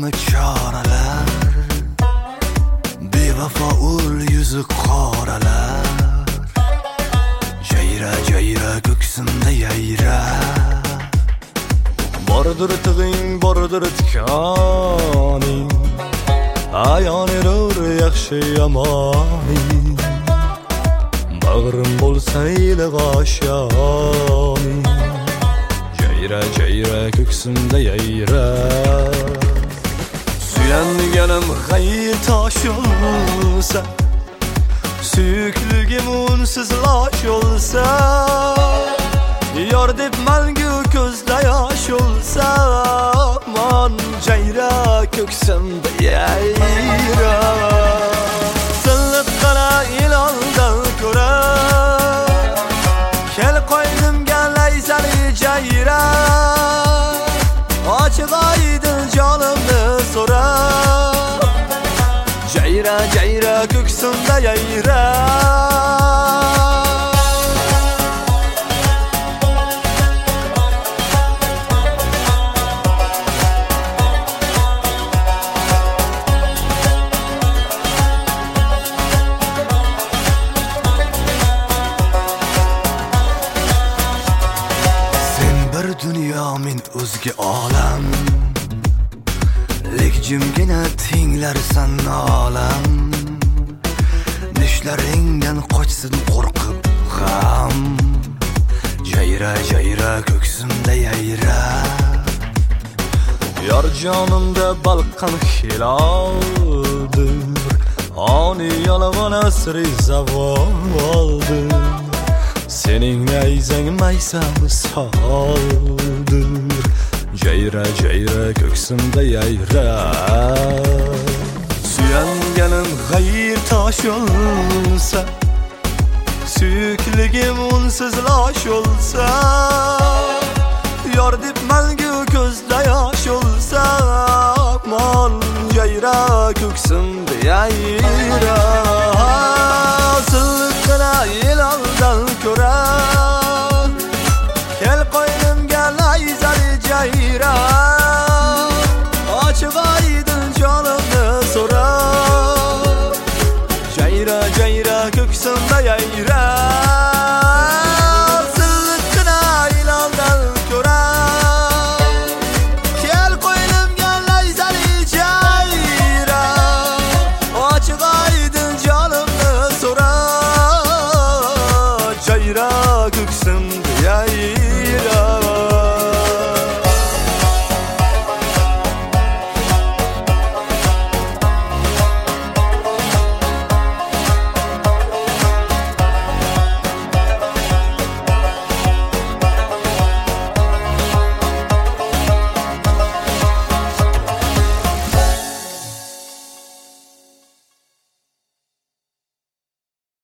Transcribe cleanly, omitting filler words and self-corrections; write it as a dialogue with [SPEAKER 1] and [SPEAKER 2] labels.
[SPEAKER 1] ko'zimni choralar, bevafo ul yuzi qoralar. Jayra jayra ko'ksimda yayra, bordir tig'ing, bordir tikoning, ayon erur yaxshi yomoning. Bag'rim bo'lsa iliq oshoning, jayra jayra ko'ksimda yayra. Suyanganim g'ayr tosh olsa, suyukligim unsiz losh olsa, yor deb mangu ko'zda yosh olsa, mon jayra ko'ksimda yayra. Silliq qara ilondan ko'ra, kel qo'ynimga layzali jayra. Ochiq oydin jonimni so'ra, jayra jayra ko'ksimda yayra. Dunyo men o'zga olam, lek jimgina tinglarsan olam. Nishlaringdan qochsin qo'rqib g'am, jayra jayra ko'ksimda yayra. Yor jonimda balqan hiloldir, oni yolg'on asri zavoldir. Sening nayzang maysam soldir, jayra jayra ko'ksimda yayra. Suyanganim g'ayr tosh olsa, suyukligim unsiz losh olsa, yor deb mangu ko'zda yosh olsa, mon jayra ko'ksimda yayra.